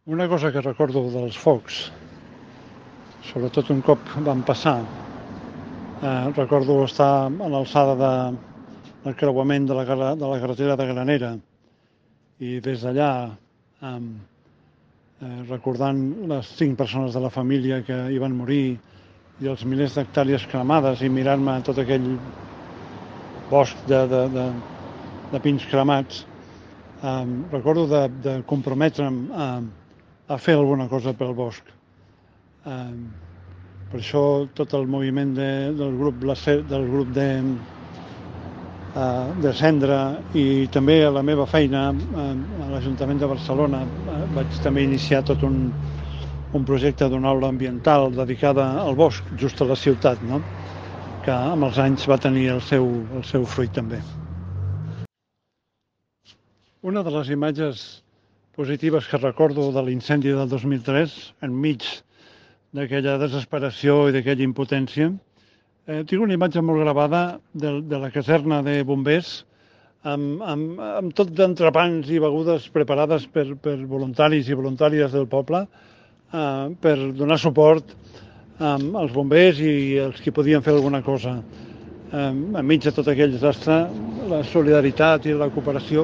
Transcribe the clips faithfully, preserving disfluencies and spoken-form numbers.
Una cosa que recordo dels focs, sobretot un cop van passar, eh, recordo estar a l'alçada de, del creuament de la, de la carretera de Granera i des d'allà eh, eh, recordant les cinc persones de la família que hi van morir i els milers d'hectàrees cremades i mirant-me tot aquell bosc de, de, de, de pins cremats, eh, recordo de, de comprometre'm a, a fer alguna cosa pel bosc. Eh, per això tot el moviment de, del grup, del grup de, eh, de Cendra i també a la meva feina eh, a l'Ajuntament de Barcelona eh, vaig també iniciar tot un, un projecte d'una aula ambiental dedicada al bosc, just a la ciutat, no? Que amb els anys va tenir el seu, el seu fruit també. Una de les imatges positives que recordo de l'incendi del dos mil tres, enmig d'aquella desesperació i d'aquella impotència, eh, tinc una imatge molt gravada de, de la caserna de bombers amb, amb, amb tot d'entrepans i begudes preparades per, per voluntaris i voluntàries del poble eh, per donar suport um, als bombers i els que podien fer alguna cosa. Eh, enmig de tot aquell desastre, la solidaritat i la cooperació.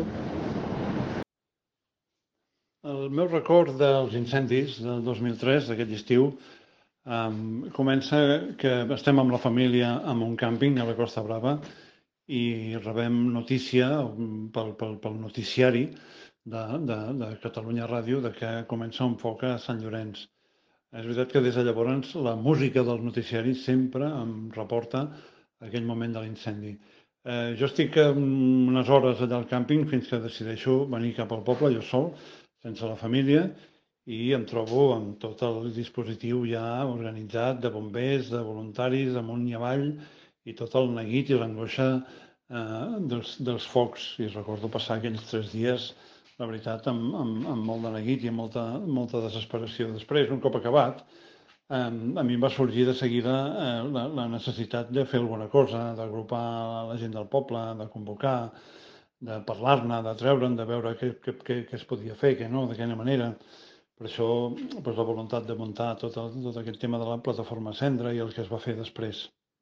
El meu record dels incendis del dos mil tres, d'aquest estiu, um, comença que estem amb la família en un càmping a la Costa Brava i rebem notícia pel, pel, pel noticiari de, de, de Catalunya Ràdio de que comença un foc a Sant Llorenç. És veritat que des de llavors la música dels noticiaris sempre em reporta aquell moment de l'incendi. Eh, jo estic unes hores allà al càmping fins que decideixo venir cap al poble, jo sol, sense la família, i em trobo amb tot el dispositiu ja organitzat de bombers, de voluntaris, amunt i avall, i tot el neguit i l'angoixa eh, dels, dels focs. I recordo passar aquells tres dies, la veritat, amb, amb, amb molt de neguit i amb molta, molta desesperació. Després, un cop acabat, eh, a mi em va sorgir de seguida eh, la, la necessitat de fer alguna cosa, d'agrupar la gent del poble, de convocar, de parlar-ne, de treure'n, de veure què, què, què, què es podia fer, què no, de quina manera. Per això doncs, la voluntat de muntar tot, el, tot aquest tema de la plataforma Cendra i el que es va fer després.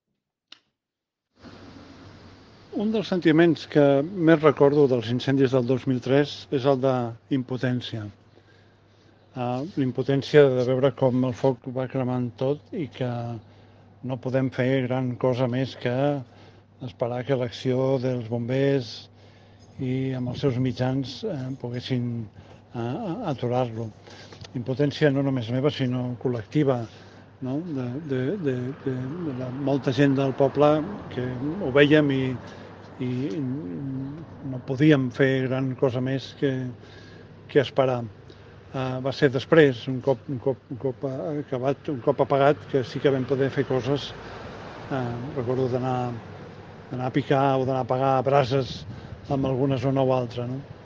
Un dels sentiments que més recordo dels incendis del dos mil tres és el d'impotència. Uh, l'impotència de veure com el foc va cremant tot i que no podem fer gran cosa més que esperar que l'acció dels bombers i amb els seus mitjans eh, poguessin eh, aturar-lo. Impotència no només meva, sinó col·lectiva, no? de, de, de, de, de la, molta gent del poble que ho vèiem i, i no podíem fer gran cosa més que, que esperar. Uh, va ser després, un cop, un, cop, un cop acabat, un cop apagat, que sí que vam poder fer coses. Uh, recordo d'anar a picar o d'anar a apagar brases amb alguna zona o altra, no?